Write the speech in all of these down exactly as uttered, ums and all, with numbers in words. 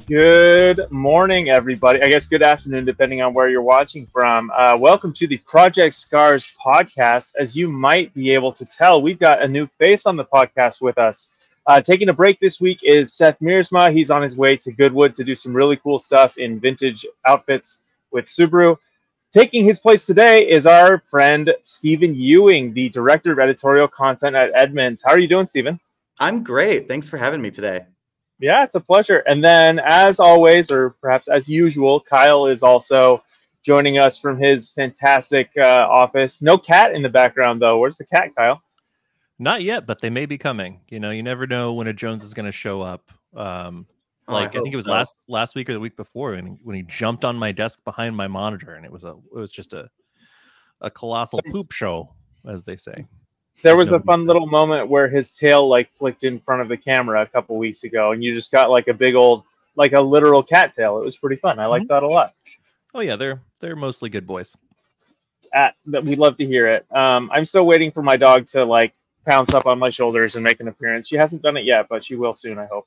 Good morning, everybody. I guess good afternoon, depending on where you're watching from. Uh, welcome to the Project Scars podcast. As you might be able to tell, we've got a new face on the podcast with us. Uh, taking a break this week is Seth Mearsma. He's on his way to Goodwood to do some really cool stuff in vintage outfits with Subaru. Taking his place today is our friend Stephen Ewing, the director of editorial content at Edmunds. How are you doing, Stephen? I'm great. Thanks for having me today. Yeah, it's a pleasure. And then, as always, or perhaps as usual, Kyle is also joining us from his fantastic uh, office. No cat in the background, though. Where's the cat, Kyle? Not yet, but they may be coming. You know, you never know when a Jones is going to show up. Um, like oh, I, I think it was so. last last week or the week before when he, when he jumped on my desk behind my monitor, and it was a it was just a a colossal poop show, as they say. There was a fun little moment where his tail like flicked in front of the camera a couple weeks ago, and you just got like a big old, like a literal cat tail. It was pretty fun. I like mm-hmm. that a lot. Oh yeah, they're they're mostly good boys. At, we'd love to hear it. Um, I'm still waiting for my dog to like pounce up on my shoulders and make an appearance. She hasn't done it yet, but she will soon, I hope.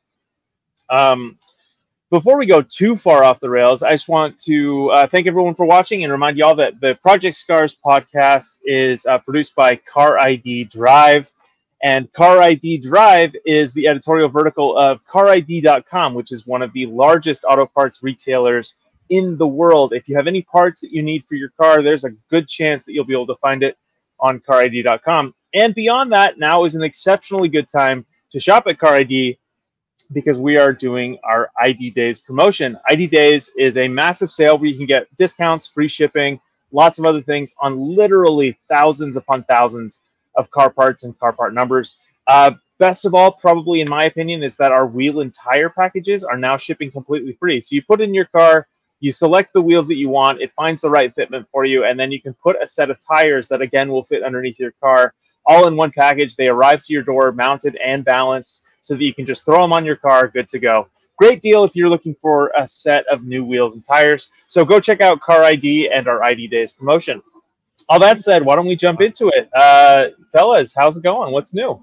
Um, Before we go too far off the rails, I just want to uh, thank everyone for watching and remind y'all that the Project Scars podcast is uh, produced by Car I D Drive. And Car I D Drive is the editorial vertical of car I D dot com, which is one of the largest auto parts retailers in the world. If you have any parts that you need for your car, there's a good chance that you'll be able to find it on car I D dot com. And beyond that, now is an exceptionally good time to shop at Car I D, because we are doing our I D Days promotion. I D Days is a massive sale where you can get discounts, free shipping, lots of other things on literally thousands upon thousands of car parts and car part numbers. Uh, best of all, probably in my opinion, is that our wheel and tire packages are now shipping completely free. So you put in your car, you select the wheels that you want, it finds the right fitment for you, and then you can put a set of tires that, again, will fit underneath your car, all in one package. They arrive to your door mounted and balanced, so that you can just throw them on your car, good to go. Great deal if you're looking for a set of new wheels and tires. So go check out Car I D and our I D Days promotion. All that said, why don't we jump into it? Uh, fellas, how's it going? What's new?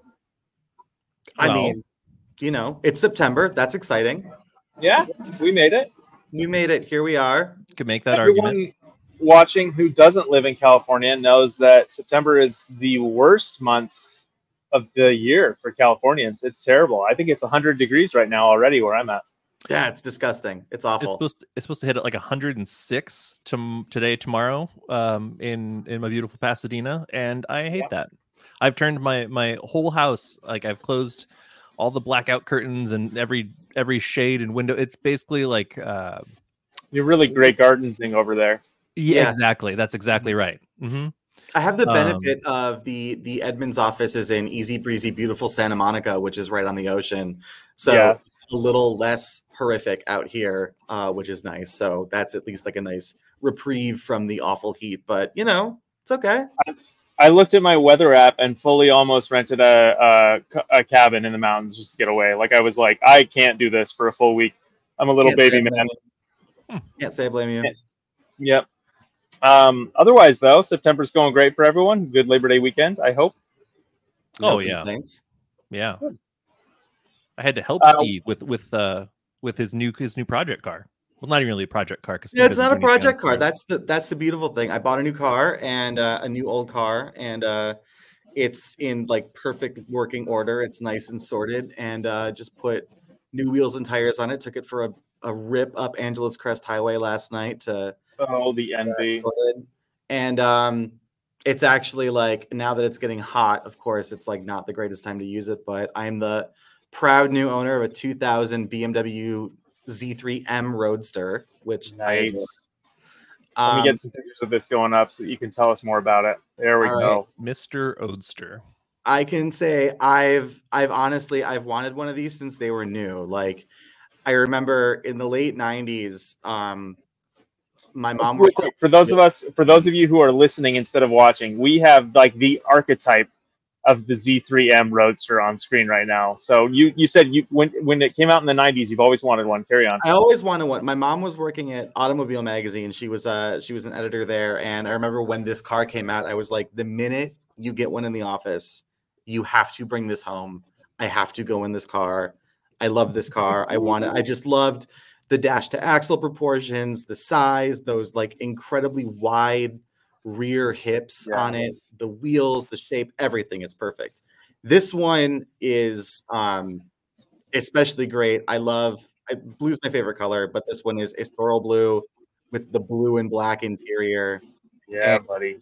I well, mean, you know, it's September. That's exciting. Yeah, we made it. We made it. Here we are. You could make that Everyone argument. Watching who doesn't live in California knows that September is the worst month of the year for Californians. It's terrible. I think it's one hundred degrees right now already where I'm at. Yeah, it's disgusting. It's awful. It's supposed to, it's supposed to hit at like one hundred six to, today, tomorrow, um, in in my beautiful Pasadena, and I hate yeah. that. I've turned my my whole house, like I've closed all the blackout curtains and every every shade and window. It's basically like uh, you're really great gardening over there. Yeah, yeah, exactly. That's exactly right. Mm-hmm. I have the benefit um, of the the Edmunds office is in easy breezy, beautiful Santa Monica, which is right on the ocean. So yeah. a little less horrific out here, uh, which is nice. So that's at least like a nice reprieve from the awful heat. But, you know, it's okay. I, I looked at my weather app and fully almost rented a, a, a cabin in the mountains just to get away. Like I was like, I can't do this for a full week. I'm a little Can't baby man. Can't say I blame you. Yep. Um, otherwise, though, September's going great for everyone. Good Labor Day weekend, I hope. Oh, yeah. Thanks. Yeah. Good. I had to help uh, Steve with with uh with his new his new project car. Well, not even really a project car. Yeah, it's not a project car. That's the that's the beautiful thing. I bought a new car and uh, a new old car, and uh, it's in like perfect working order. It's nice and sorted, and uh, just put new wheels and tires on it. Took it for a, a rip up Angeles Crest Highway last night to oh the envy. And um, it's actually like now that it's getting hot. Of course, it's like not the greatest time to use it, but I'm the proud new owner of a two thousand B M W Z three M Roadster, which nice. I Let um, me get some pictures of this going up so that you can tell us more about it. There we go. Right. Mister Oadster. I can say I've I've honestly I've wanted one of these since they were new. Like I remember in the late nineties, um, my mom. Real quick, for those of us, for those of you who are listening instead of watching, we have like the archetype of the Z three M Roadster on screen right now. So you you said you when when it came out in the nineties, you've always wanted one. Carry on. I always wanted one. My mom was working at Automobile Magazine. She was uh she was an editor there, and I remember when this car came out, I was like, the minute you get one in the office, you have to bring this home. I have to go in this car. I love this car. I want it. I just loved the dash to axle proportions, the size, those like incredibly wide rear hips Yeah. on it, the wheels, the shape, everything. It's perfect. This one is um, especially great. I love I, blue's my favorite color, but this one is Estoril blue with the blue and black interior. Yeah, And buddy.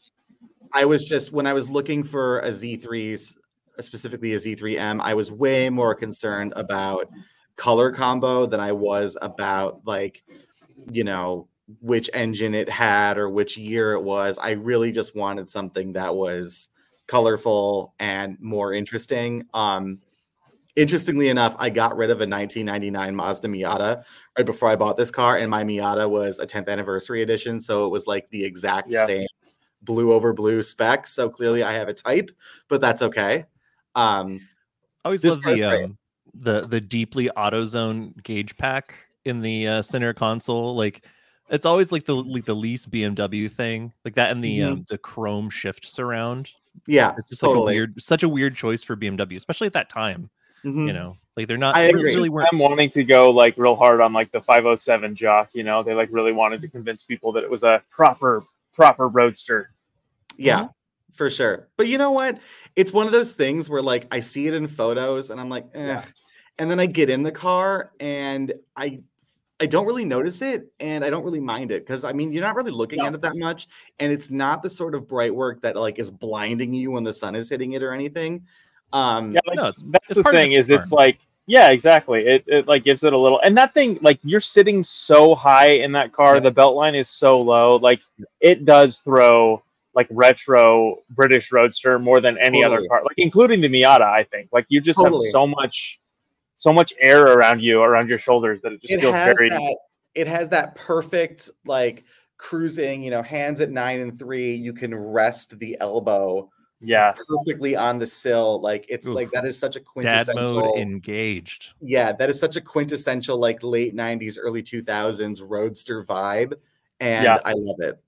I was just when I was looking for a Z threes, specifically a Z three M, I was way more concerned about color combo than I was about like, you know, which engine it had or which year it was. I really just wanted something that was colorful and more interesting. Um, interestingly enough, I got rid of a nineteen ninety-nine Mazda Miata right before I bought this car, and my Miata was a tenth anniversary edition, so it was like the exact Yeah. same blue over blue spec. So clearly, I have a type, but that's okay. Um, I always this love car's the great. um the the deeply AutoZone gauge pack in the uh, center console. Like it's always like the like the least B M W thing, like that, and the Mhm. um the chrome shift surround. Yeah, It's just like totally. a weird, such a weird choice for B M W, especially at that time. Mhm. You know, like they're not I they agree. really Just weren't. them wanting to go like real hard on like the five oh seven jock, you know, they like really wanted to convince people that it was a proper proper roadster. Yeah, for sure. But you know what? It's one of those things where like I see it in photos and I'm like, eh. Yeah. And then I get in the car and I I don't really notice it and I don't really mind it because I mean you're not really looking No. at it that much and it's not the sort of bright work that like is blinding you when the sun is hitting it or anything. Um Yeah, like, No, it's that's it's the part of thing its is it's charm. like yeah, exactly. It it like gives it a little and that thing like you're sitting so high in that car, Yeah. the belt line is so low, like it does throw like retro British roadster more than any Totally. other car, like including the Miata, I think. Like you just Totally. have so much so much air around you, around your shoulders that it just It feels has very that it has that perfect like cruising, you know, hands at nine and three, you can rest the elbow yeah. perfectly on the sill. Like it's Oof. like that is such a Dad quintessential mode engaged. yeah, that is such a quintessential like late nineties, early two thousands roadster vibe. And Yeah. I love it.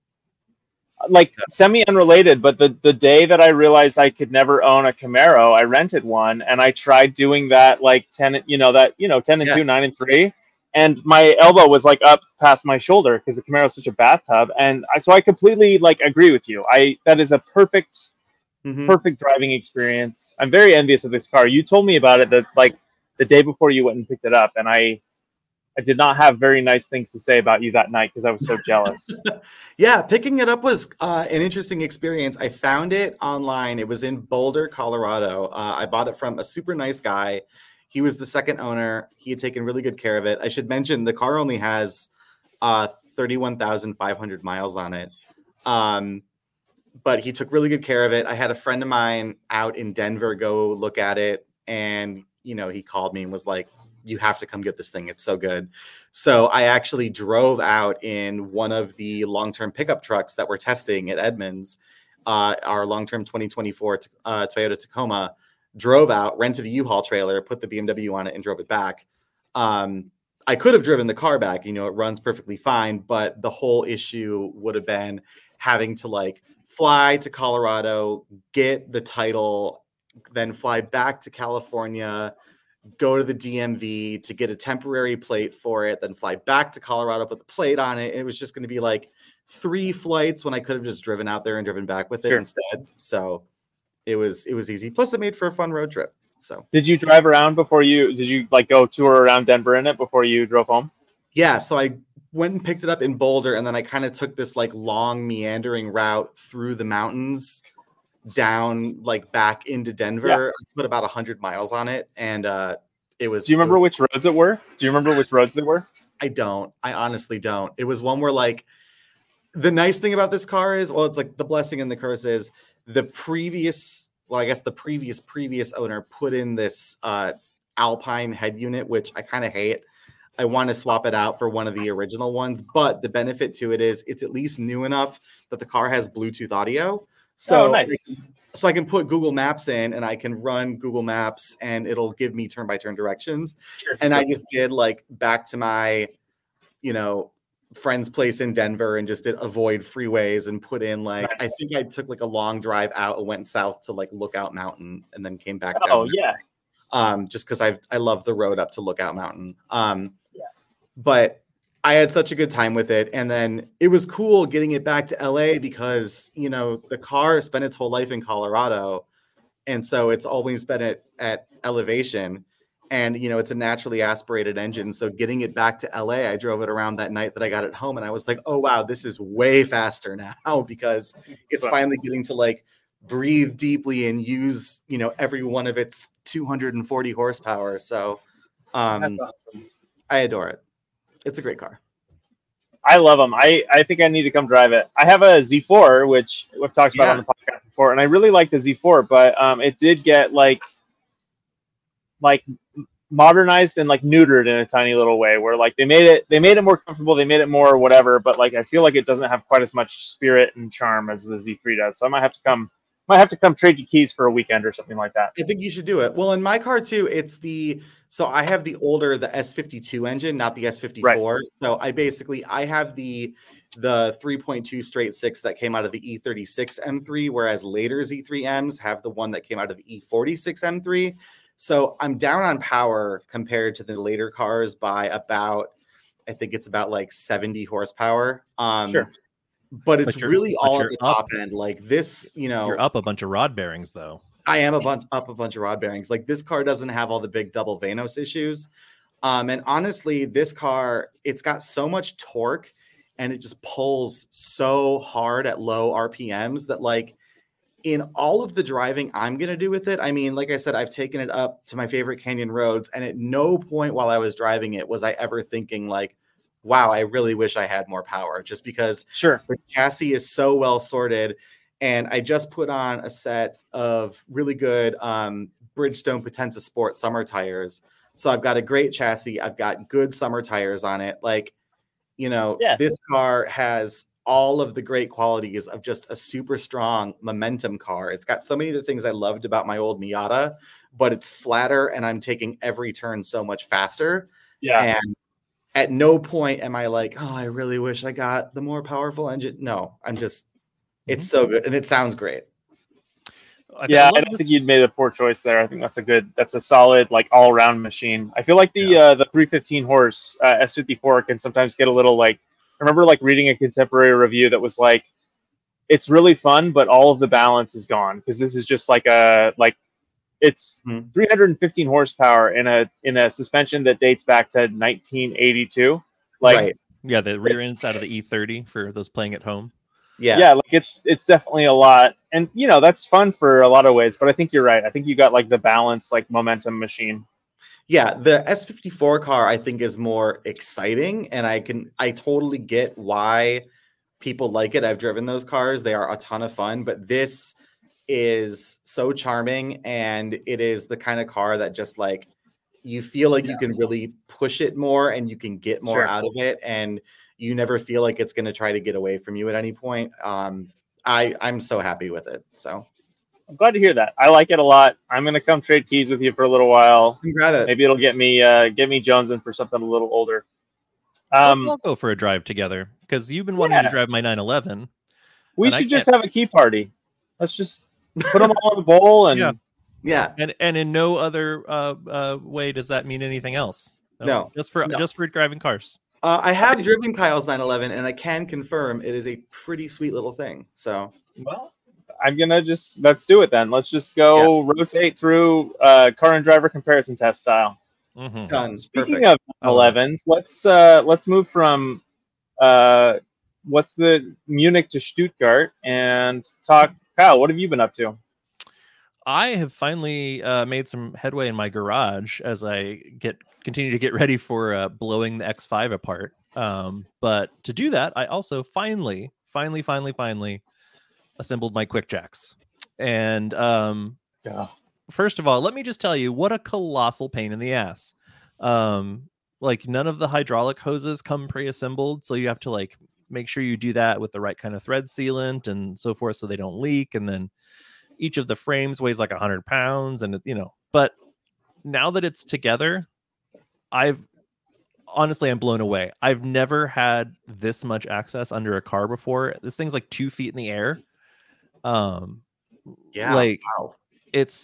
Like semi unrelated, but the the day that I realized I could never own a Camaro, I rented one and I tried doing that like ten, you know, that, you know, ten and Yeah. two, nine and three. And my elbow was like up past my shoulder because the Camaro is such a bathtub. And I, so I completely like agree with you. I, that is a perfect, Mhm. perfect driving experience. I'm very envious of this car. You told me about it that like the day before you went and picked it up. And I, I did not have very nice things to say about you that night because I was so jealous. Yeah, picking it up was uh, an interesting experience. I found it online. It was in Boulder, Colorado. Uh, I bought it from a super nice guy. He was the second owner. He had taken really good care of it. I should mention the car only has uh, thirty-one thousand five hundred miles on it. Um, but he took really good care of it. I had a friend of mine out in Denver go look at it. And, you know, he called me and was like, you have to come get this thing. It's so good. So I actually drove out in one of the long-term pickup trucks that we're testing at Edmunds, uh, our long-term twenty twenty-four uh, Toyota Tacoma, drove out, rented a U-Haul trailer, put the B M W on it and drove it back. Um, I could have driven the car back, you know, it runs perfectly fine, but the whole issue would have been having to like fly to Colorado, get the title, then fly back to California, go to the D M V to get a temporary plate for it, then fly back to Colorado, put the plate on it. It was just going to be like three flights when I could have just driven out there and driven back with it Sure. instead. So it was it was easy. Plus, it made for a fun road trip. So Did you drive around before you, did you like go tour around Denver in it before you drove home? yeah, so I went and picked it up in Boulder, and then I kind of took this like long meandering route through the mountains down like back into Denver. Yeah. I put about a hundred miles on it, and uh, it was. Do you remember it was, which roads it were? Do you remember which roads they were? I don't. I honestly don't. It was one where like the nice thing about this car is, well, it's like the blessing and the curse is the previous. Well, I guess the previous previous owner put in this uh, Alpine head unit, which I kind of hate. I want to swap it out for one of the original ones, but the benefit to it is it's at least new enough that the car has Bluetooth audio. So, Oh, nice. so I can put Google Maps in and I can run Google Maps and it'll give me turn by turn directions. Sure, And sure. I just did like back to my, you know, friend's place in Denver and just did avoid freeways and put in like, I Nice. think I took like a long drive out and went south to like Lookout Mountain and then came back Oh, down. yeah. Um, just because I I love the road up to Lookout Mountain. Um, Yeah. But I had such a good time with it. And then it was cool getting it back to L A because, you know, the car spent its whole life in Colorado. And so it's always been at, at elevation. And, you know, it's a naturally aspirated engine. So getting it back to L A, I drove it around that night that I got it home. And I was like, oh, wow, this is way faster now because it's finally getting to like breathe deeply and use, you know, every one of its two hundred forty horsepower. So um, That's awesome. I adore it. It's a great car. I love them. I, I think I need to come drive it. I have a Z four, which we've talked about Yeah. on the podcast before, and I really like the Z four, but um, it did get like like modernized and like neutered in a tiny little way, where like they made it they made it more comfortable, they made it more whatever, but like I feel like it doesn't have quite as much spirit and charm as the Z three does. So I might have to come might have to come trade you keys for a weekend or something like that. I think you should do it. Well, in my car too, it's the so I have the older the S fifty-two engine, not the S fifty-four. Right. So I basically I have the the three point two straight six that came out of the E thirty-six M three, whereas later Z three Ms have the one that came out of the E forty-six M three. So I'm down on power compared to the later cars by about, I think it's about like seventy horsepower. Um, sure. But it's but really all at the top up, end. Like this, you know, you're up a bunch of rod bearings though. I am a bunch up a bunch of rod bearings. Like this car doesn't have all the big double Vanos issues. Um, and honestly, this car, it's got so much torque and it just pulls so hard at low R P Ms that like in all of the driving I'm going to do with it. I mean, like I said, I've taken it up to my favorite canyon roads. And at no point while I was driving it was I ever thinking like, wow, I really wish I had more power, just because sure the chassis is so well sorted. And I just put on a set of really good um, Bridgestone Potenza Sport summer tires. So I've got a great chassis. I've got good summer tires on it. Like, you know, yeah. This car has all of the great qualities of just a super strong momentum car. It's got so many of the things I loved about my old Miata, but it's flatter and I'm taking every turn so much faster. Yeah. And at no point am I like, oh, I really wish I got the more powerful engine. No, I'm just, it's mm-hmm. so good. And it sounds great. I yeah, I, I don't this. think you'd made a poor choice there. I think that's a good, that's a solid, like all around machine. I feel like the, yeah. uh, the three fifteen horse uh, S fifty-four can sometimes get a little like, I remember like reading a contemporary review that was like, it's really fun, but all of the balance is gone. Cause this is just like a, like, it's mm-hmm. three hundred fifteen horsepower in a in a suspension that dates back to nineteen eighty-two. Like, right. yeah, the rear end's out of the E thirty for those playing at home. Yeah, yeah, like it's it's definitely a lot, and you know that's fun for a lot of ways. But I think you're right. I think you got like the balance, like momentum machine. Yeah, the S fifty-four car I think is more exciting, and I can I totally get why people like it. I've driven those cars; they are a ton of fun. But this is so charming, and it is the kind of car that just like you feel like yeah. you can really push it more and you can get more sure. out of it, and you never feel like it's going to try to get away from you at any point. Um, I I'm so happy with it. So I'm glad to hear that. I like it a lot. I'm going to come trade keys with you for a little while. It. Maybe it'll get me uh, get me jonesing for something a little older. Um, we'll go for a drive together because you've been wanting yeah. to drive my nine eleven. We should just have a key party. Let's just put them all in a bowl and yeah. yeah. And and in no other uh, uh, way does that mean anything else. No, no. just for no. just for driving cars. Uh, I have driven Kyle's nine eleven, and I can confirm it is a pretty sweet little thing. So, well, I'm gonna just let's do it then. Let's just go yeah. rotate through uh, car and driver comparison test style. Mm-hmm. Done. Speaking Perfect. of elevens, let's uh, let's move from uh, what's the Munich to Stuttgart and talk. Kyle, what have you been up to? I have finally uh, made some headway in my garage as I get continue to get ready for uh, blowing the X five apart. Um, but to do that, I also finally, finally, finally, finally assembled my quick jacks. And um, yeah. first of all, let me just tell you what a colossal pain in the ass. Um, like none of the hydraulic hoses come pre-assembled, so you have to like make sure you do that with the right kind of thread sealant and so forth, so they don't leak. And then each of the frames weighs like a hundred pounds, and you know. But now that it's together, I've honestly, I'm blown away. I've never had this much access under a car before. This thing's like two feet in the air. Um, yeah, like wow. it's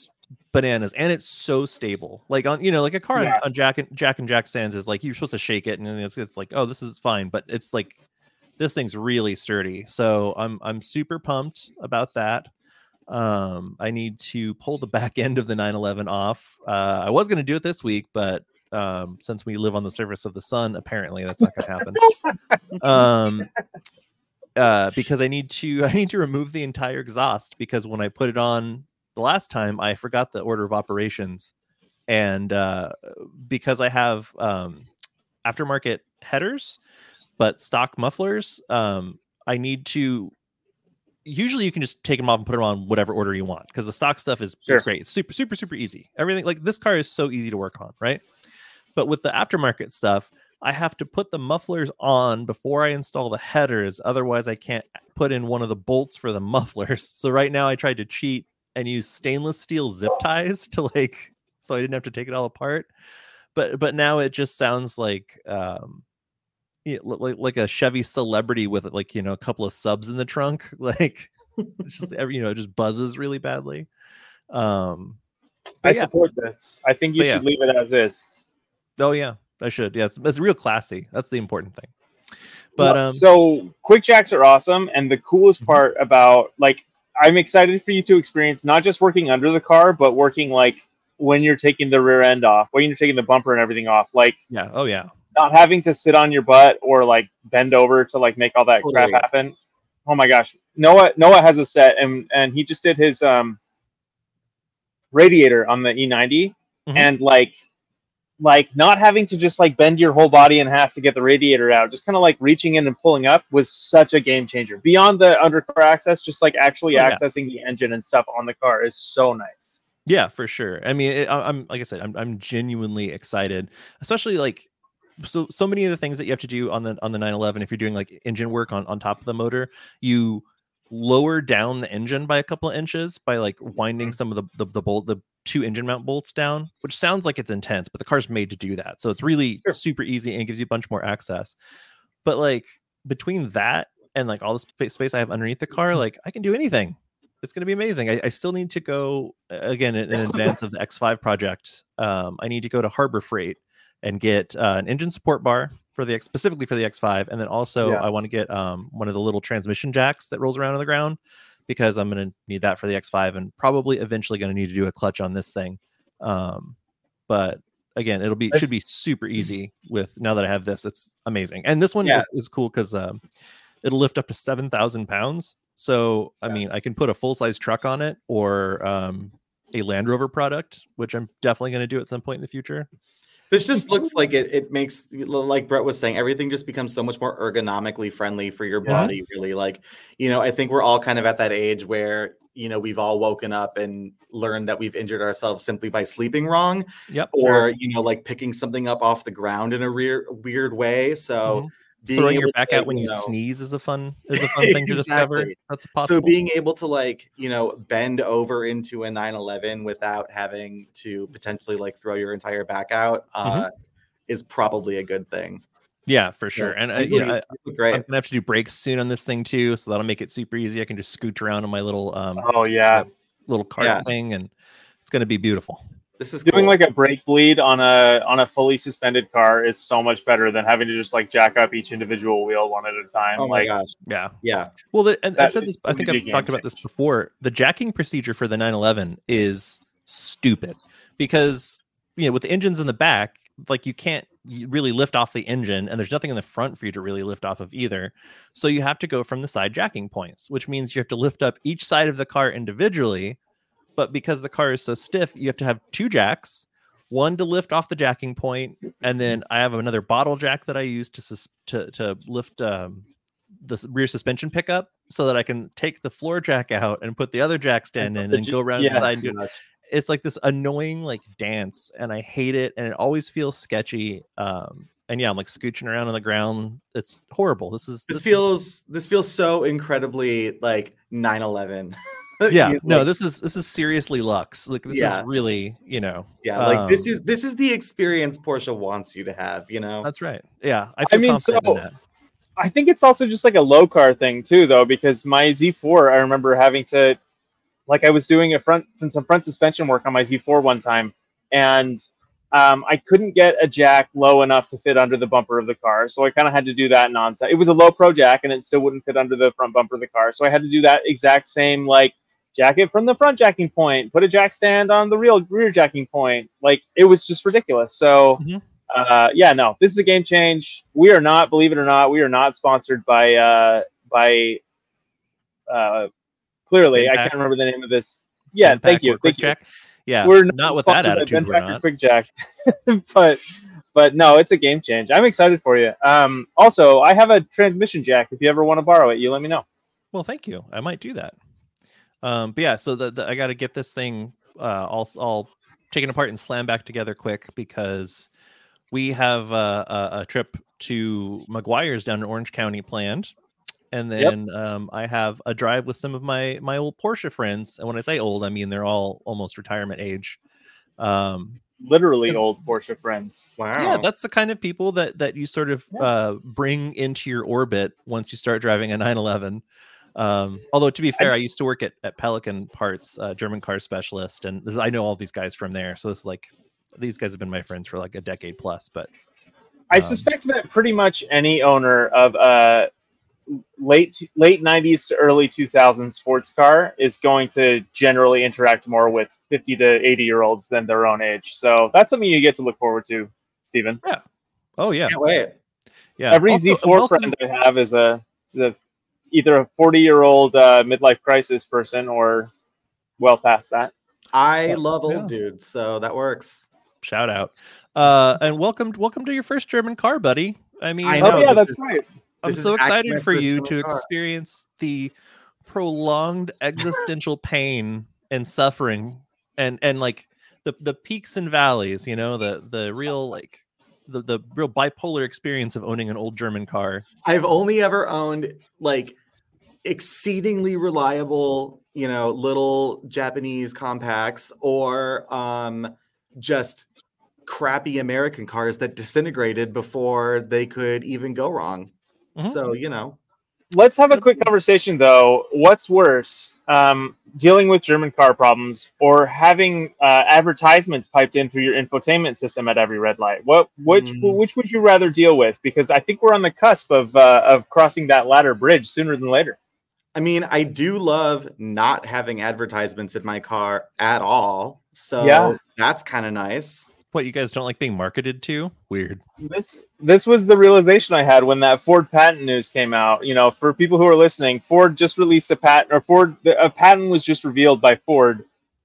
bananas, and it's so stable. Like on, you know, like a car Yeah. on, on Jack and Jack and Jack stands is like you're supposed to shake it, and it's, it's like, oh, this is fine, but it's like this thing's really sturdy. So I'm I'm super pumped about that. Um, I need to pull the back end of the nine eleven off. Uh, I was going to do it this week, but um, since we live on the surface of the sun, apparently that's not going to happen. um, uh, because I need to I need to remove the entire exhaust, because when I put it on the last time, I forgot the order of operations, and uh, because I have um, aftermarket headers but stock mufflers, um, I need to. Usually you can just take them off and put them on whatever order you want, because the stock stuff is, Sure. is great. It's super, super, super easy. Everything, like this car is so easy to work on, right? But with the aftermarket stuff, I have to put the mufflers on before I install the headers. Otherwise, I can't put in one of the bolts for the mufflers. So right now I tried to cheat and use stainless steel zip ties to like, so I didn't have to take it all apart. But but now it just sounds like um, yeah, like like a Chevy Celebrity with like, you know, a couple of subs in the trunk, like it's just every, you know, it just buzzes really badly. Um, I but yeah. support this. I think you But should yeah. leave it as is. Oh yeah, I should. Yeah, it's, it's real classy. That's the important thing. But Well, um, so quick jacks are awesome, and the coolest Mhm. part about like I'm excited for you to experience not just working under the car, but working like when you're taking the rear end off, when you're taking the bumper and everything off, like yeah, oh yeah, not having to sit on your butt or like bend over to like make all that Totally. crap happen. Oh my gosh, Noah Noah has a set, and and he just did his um radiator on the E ninety, Mhm. and like like not having to just like bend your whole body in half to get the radiator out, just kind of like reaching in and pulling up was such a game changer. Beyond the undercar access, just like actually Oh, yeah. accessing the engine and stuff on the car is so nice. yeah, for sure. I mean, it, I- I'm like I said, I'm I'm genuinely excited, especially like so so many of the things that you have to do on the on the nine eleven. If you're doing like engine work on on top of the motor, you lower down the engine by a couple of inches by like winding some of the the, the bolt the two engine mount bolts down, which sounds like it's intense, but the car's made to do that, so it's really Sure. super easy and gives you a bunch more access. But like between that and like all the space space I have underneath the car, like I can do anything. It's going to be amazing. I, I still need to go uh, again in, in advance of the X five project. Um, I need to go to Harbor Freight and get uh, an engine support bar for the X, specifically for the X five, and then also Yeah. I want to get um, one of the little transmission jacks that rolls around on the ground, because I'm going to need that for the X five, and probably eventually going to need to do a clutch on this thing. Um, but again, it'll be should be super easy with now that I have this. It's amazing, and this one Yeah. is, is cool because um, it'll lift up to seven thousand pounds. So I Yeah. mean, I can put a full size truck on it, or um, a Land Rover product, which I'm definitely going to do at some point in the future. This just looks like it, it makes, like Brett was saying, everything just becomes so much more ergonomically friendly for your Yeah. body, really. Like, you know, I think we're all kind of at that age where, you know, we've all woken up and learned that we've injured ourselves simply by sleeping wrong, Yep. or, you know, like picking something up off the ground in a weird, weird way. So, Mhm. being Throwing able your back to, out when you know, sneeze is a fun is a fun thing to discover. Exactly. That's possible. So being able to like, you know, bend over into a nine eleven without having to potentially like throw your entire back out uh, Mm-hmm. is probably a good thing. Yeah, for sure. Yeah. And I, These you look- know, I, these look great. I'm gonna have to do brakes soon on this thing too, so that'll make it super easy. I can just scooch around on my little um Oh yeah, little cart Yeah. thing, and it's gonna be beautiful. This is doing cool. like a brake bleed on a on a fully suspended car is so much better than having to just like jack up each individual wheel one at a time. Oh my like gosh. Yeah. Yeah. Well, the, and That I've said is this. I going think to be I've a game talked about this change. before. The jacking procedure for the nine eleven is stupid because you know with the engines in the back, like you can't you really lift off the engine, and there's nothing in the front for you to really lift off of either. So you have to go from the side jacking points, which means you have to lift up each side of the car individually. But because the car is so stiff, you have to have two jacks, one to lift off the jacking point, and then I have another bottle jack that I use to sus- to to lift um, the s- rear suspension pickup, so that I can take the floor jack out and put the other jack stand in the and j- go around yeah. the side. And do, Gosh. it's like this annoying like dance, and I hate it, and it always feels sketchy. Um, and yeah, I'm like scooching around on the ground. It's horrible. This is This is- feels this feels so incredibly like nine eleven. yeah, You, no, like, this is this is seriously Lux. Like this Yeah. is really, you know, yeah, like this um, is this is the experience Porsche wants you to have, you know. that's right. Yeah, I I feel mean, confident so- in that. I think it's also just like a low car thing too, though, because my Z four, I remember having to like I was doing a front some front suspension work on my Z four one time, and um, I couldn't get a jack low enough to fit under the bumper of the car, so I kind of had to do that nonsense. It was a low pro jack, and it still wouldn't fit under the front bumper of the car, so I had to do that exact same like jack it from the front jacking point, put a jack stand on the real rear jacking point. Like it was just ridiculous. So. Mm-hmm. Uh, yeah, no, this is a game change. We are not, believe it or not, we are not sponsored by, uh, by, uh, clearly, Impact. I can't remember the name of this. Yeah, Impact thank you. Thank you. Yeah, we're not, not with that attitude. We're not. Quick Jack. but, but no, it's a game change. I'm excited for you. Um, also, I have a transmission jack. If you ever want to borrow it, you let me know. Well, thank you. I might do that. Um, but yeah, so the, the I got to get this thing uh, all all taken apart and slammed back together quick because. We have uh, a, a trip to McGuire's down in Orange County planned. And then yep. um, I have a drive with some of my, my old Porsche friends. And when I say old, I mean, they're all almost retirement age. Um, Literally old Porsche friends. Wow. Yeah, that's the kind of people that, that you sort of yeah. uh, bring into your orbit once you start driving a nine eleven. Um, although, to be fair, I, I used to work at, at Pelican Parts, uh, German car specialist. And this, I know all these guys from there. So it's like... These guys have been my friends for like a decade plus, but um, I suspect that pretty much any owner of a late late nineties to early two thousands sports car is going to generally interact more with fifty to eighty year olds than their own age. So that's something you get to look forward to, Stephen. Yeah. Oh yeah. Can't wait. Yeah. Every also, Z four friend I have is a, is a either a forty year old uh, midlife crisis person or well past that. I love old yeah. dudes, so that works. Shout out. Uh, and welcome welcome to your first German car, buddy. I mean, I know, oh, yeah, that's is, right. I'm so excited for you to car. experience the prolonged existential pain and suffering and and like the the peaks and valleys, you know, the the real like the, the real bipolar experience of owning an old German car. I've only ever owned like exceedingly reliable, you know, little Japanese compacts or um just crappy American cars that disintegrated before they could even go wrong. Mm-hmm. So, you know. Let's have a quick conversation, though. What's worse, um, dealing with German car problems or having uh, advertisements piped in through your infotainment system at every red light? What, which, mm. which would you rather deal with? Because I think we're on the cusp of uh, of crossing that latter bridge sooner than later. I mean, I do love not having advertisements in my car at all. So yeah. That's kind of nice. What, you guys don't like being marketed to? Weird. This this was the realization I had when that Ford patent news came out. You know, for people who are listening, Ford just released a patent, or Ford a patent was just revealed by Ford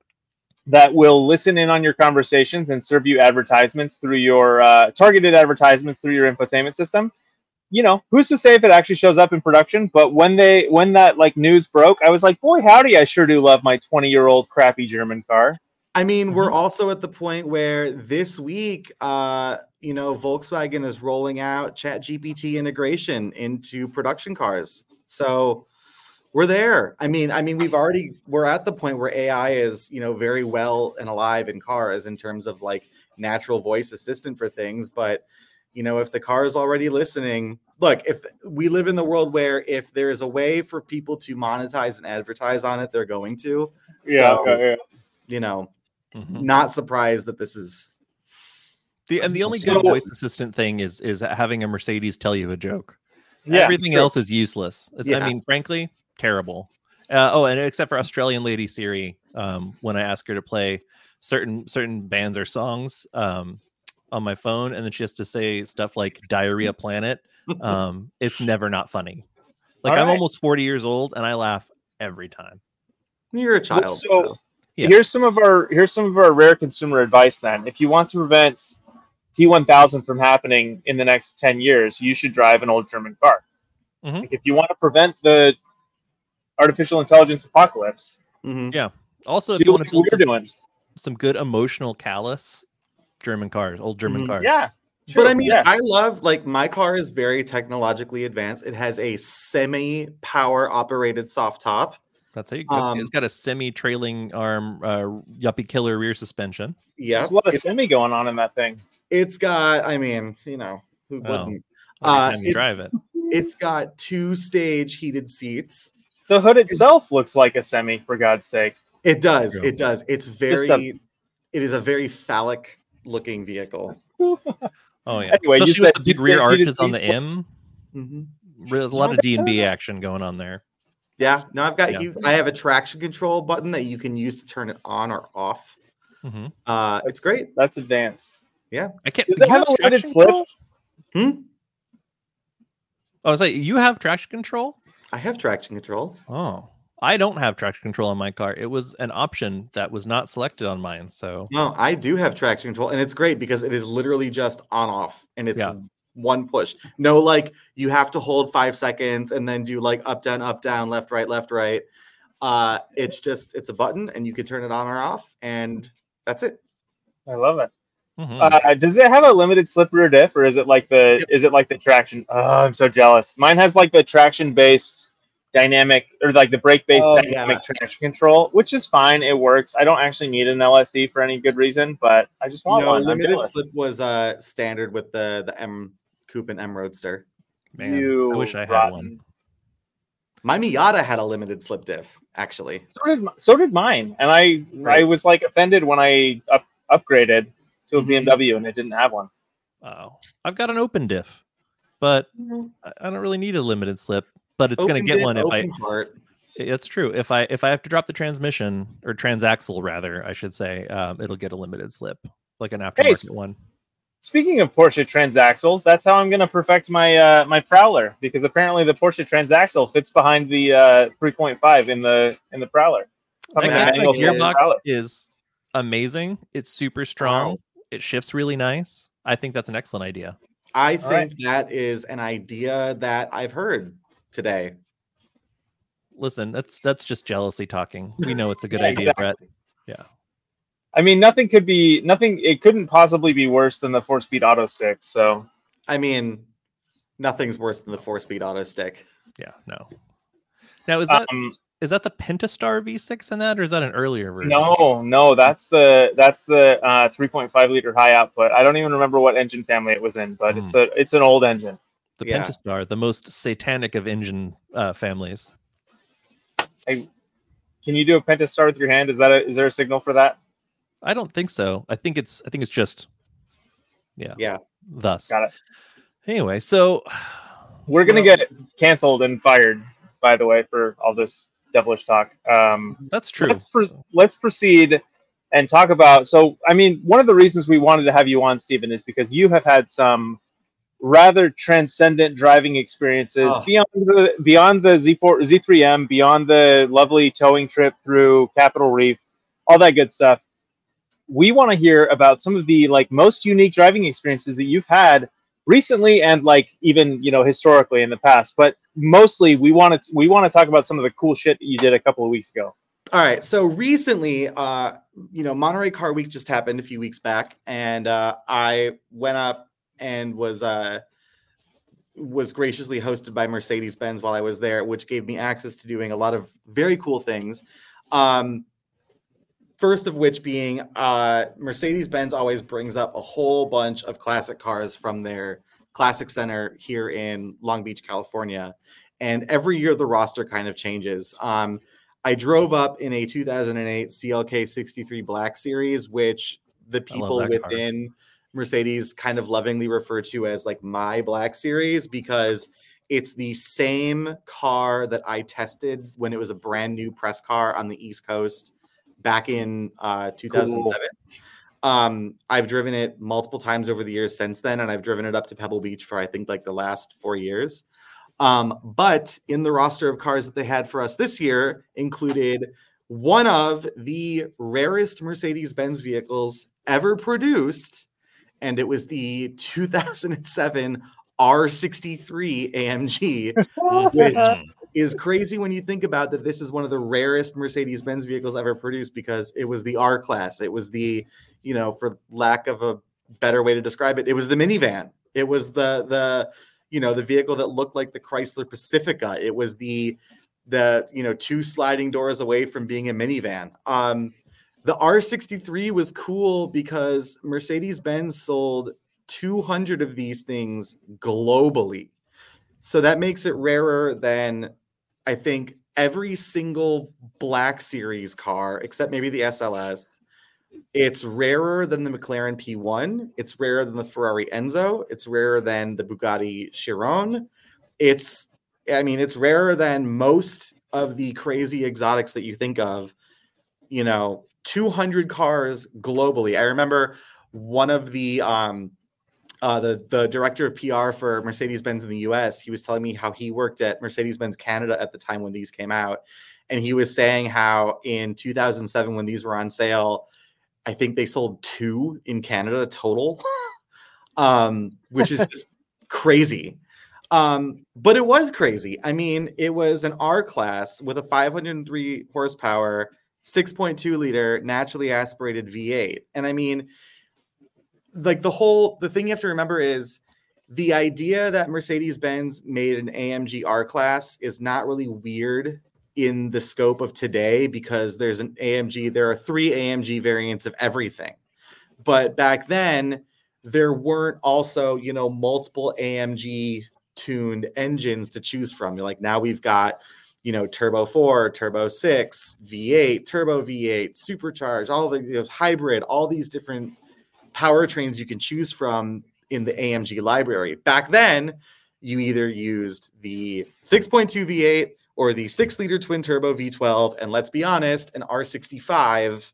that will listen in on your conversations and serve you advertisements through your uh, targeted advertisements through your infotainment system. You know, who's to say if it actually shows up in production? But when they when that like news broke, I was like, boy, howdy, I sure do love my twenty year old crappy German car. I mean, we're also at the point where this week, uh, you know, Volkswagen is rolling out ChatGPT integration into production cars. So we're there. I mean, I mean, we've already we're at the point where A I is, you know, very well and alive in cars in terms of like natural voice assistant for things. But, you know, if the car is already listening, look, if we live in the world where if there is a way for people to monetize and advertise on it, they're going to. Yeah. So, yeah, yeah. You know. Mm-hmm. Not surprised that this is the and the only good voice assistant thing is is having a Mercedes tell you a joke. Yeah, everything else is useless. Yeah. I mean, frankly, terrible. Uh, oh, and except for Australian lady Siri, um, when I ask her to play certain certain bands or songs um, on my phone, and then she has to say stuff like "Diarrhea Planet," um, it's never not funny. Like, I'm almost forty years old, and I laugh every time. You're a child. So. so. Yes. Here's some of our here's some of our rare consumer advice then. If you want to prevent T one thousand from happening in the next ten years, you should drive an old German car. Mm-hmm. Like if you want to prevent the artificial intelligence apocalypse. Mm-hmm. Yeah. Also, if you want to build some, doing. some good emotional callous German cars, old German mm-hmm. cars. Yeah. Sure. But I mean, yeah. I love, like, my car is very technologically advanced. It has a semi-power operated soft top. That's how you go. Um, it's got a semi-trailing arm, uh, yuppie killer rear suspension. Yeah, there's a lot of semi going on in that thing. It's got, I mean, you know, who oh, wouldn't? Uh, you drive it. It's got two-stage heated seats. The hood itself looks like a semi, for God's sake. It does. True. It does. It's Just very. a- It is a very phallic looking vehicle. Oh yeah. Anyway, you Especially said with the big two rear standard heated arches on the seats. M. Mm-hmm. There's a lot of D and B action going on there. Yeah. No, I've got Yeah. you. I have a traction control button that you can use to turn it on or off. hmm Uh, it's great. That's advanced. I can't. Does you it have a limited traction slip? control? Hmm? Oh, I was like, you have traction control? I have traction control. Oh, I don't have traction control on my car. It was an option that was not selected on mine. So No, I do have traction control, and it's great because it is literally just on off, and it's Yeah. one push. No, like you have to hold five seconds and then do like up, down, up, down, left, right, left, right. Uh, it's just it's a button, and you can turn it on or off, and that's it. I love it. Mhm. Uh, does it have a limited slip rear diff, or is it like the Yep. is it like the traction? Oh, I'm so jealous. Mine has like the traction based dynamic, or like the brake based Oh, dynamic yeah. traction control, which is fine. It works. I don't actually need an L S D for any good reason, but I just want No, one. I'm limited jealous. slip was uh standard with the the M Coupe and M Roadster. Man, You I wish I had rotten- one. My Miata had a limited slip diff, actually. So did m- so did mine, and I I Right. was like offended when I up, upgraded to a Mhm. B M W and it didn't have one. Oh, I've got an open diff, but I I don't really need a limited slip. But it's going to Open get diff, one if I. open heart. It's true. If I if I have to drop the transmission or transaxle, rather, I should say, um, it'll get a limited slip, like an aftermarket sp- one. Speaking of Porsche transaxles, that's how I'm going to perfect my uh, my Prowler, because apparently the Porsche transaxle fits behind the uh, three point five in the in the Prowler. That Coming That to manual Gentex flip is- gearbox Prowler. is amazing. It's super strong. Wow. It shifts really nice. I think that's an excellent idea. I All think right. that is an idea that I've heard today. Listen, that's that's just jealousy talking. We know it's a good Yeah, idea, exactly. Brett. Yeah. I mean, nothing could be nothing. It couldn't possibly be worse than the four-speed auto stick. So I mean, nothing's worse than the four-speed auto stick. Yeah. No. Now is that um, is that the Pentastar V six in that, or is that an earlier version? no, no, that's the that's the uh, three point five liter high output. I don't even remember what engine family it was in, but it's a it's an old engine. The Yeah. Pentastar, the most satanic of engine uh, families. I, can you do a Pentastar with your hand? Is that a, is there a signal for that? I don't think so. I think it's I think it's just yeah. Yeah. Thus. Got it. Anyway, so We're gonna Well- get canceled and fired, by the way, for all this devilish talk. Um, that's true. let's pr- let's proceed and talk about. So, I mean, one of the reasons we wanted to have you on, Stephen, is because you have had some rather transcendent driving experiences Oh. beyond the beyond the Z four Z three M, beyond the lovely towing trip through Capitol Reef, all that good stuff. We want to hear about some of the like most unique driving experiences that you've had recently, and like even you know historically in the past. But mostly, we want to we want to talk about some of the cool shit that you did a couple of weeks ago. All right. So recently, uh, you know, Monterey Car Week just happened a few weeks back, and uh, I went up and was uh, was graciously hosted by Mercedes-Benz while I was there, which gave me access to doing a lot of very cool things. Um, first of which being uh, Mercedes-Benz always brings up a whole bunch of classic cars from their classic center here in Long Beach, California. And every year the roster kind of changes. Um, I drove up in a two thousand eight C L K sixty-three Black Series, which the people that car. within Mercedes kind of lovingly refer to as like my Black Series, because it's the same car that I tested when it was a brand new press car on the East Coast back in uh, two thousand seven. Cool. Um, I've driven it multiple times over the years since then, and I've driven it up to Pebble Beach for I think like the last four years. Um, but in the roster of cars that they had for us this year included one of the rarest Mercedes-Benz vehicles ever produced, and it was the two thousand seven R sixty-three A M G, which is crazy when you think about that. This is one of the rarest Mercedes-Benz vehicles ever produced because it was the R class. It was the, you know, for lack of a better way to describe it, it was the minivan. It was the the you know, the vehicle that looked like the Chrysler Pacifica. It was the, the, you know, two sliding doors away from being a minivan. Um, the R sixty-three was cool because Mercedes-Benz sold two hundred of these things globally. So that makes it rarer than I think every single Black Series car, except maybe the S L S. It's rarer than the McLaren P one. It's rarer than the Ferrari Enzo. It's rarer than the Bugatti Chiron. It's, I mean, it's rarer than most of the crazy exotics that you think of. You know, two hundred cars globally. I remember one of the um, uh, the the director of P R for Mercedes-Benz in the U S. He was telling me how he worked at Mercedes-Benz Canada at the time when these came out, and he was saying how in two thousand seven when these were on sale, I think they sold two in Canada total, um, which is just crazy. Um, but it was crazy. I mean, it was an R class with a five hundred three horsepower, six point two liter naturally aspirated V eight. And I mean, like the whole, the thing you have to remember is the idea that Mercedes-Benz made an A M G R class is not really weird in the scope of today, because there's an A M G, there are three A M G variants of everything. But back then, there weren't also, you know, multiple A M G tuned engines to choose from. You're like, now we've got, you know, turbo four, turbo six, V eight, turbo V eight, supercharged, all the, you know, hybrid, all these different powertrains you can choose from in the A M G library. Back then, you either used the six point two V eight or the six liter twin turbo V twelve. And let's be honest, an R sixty-five,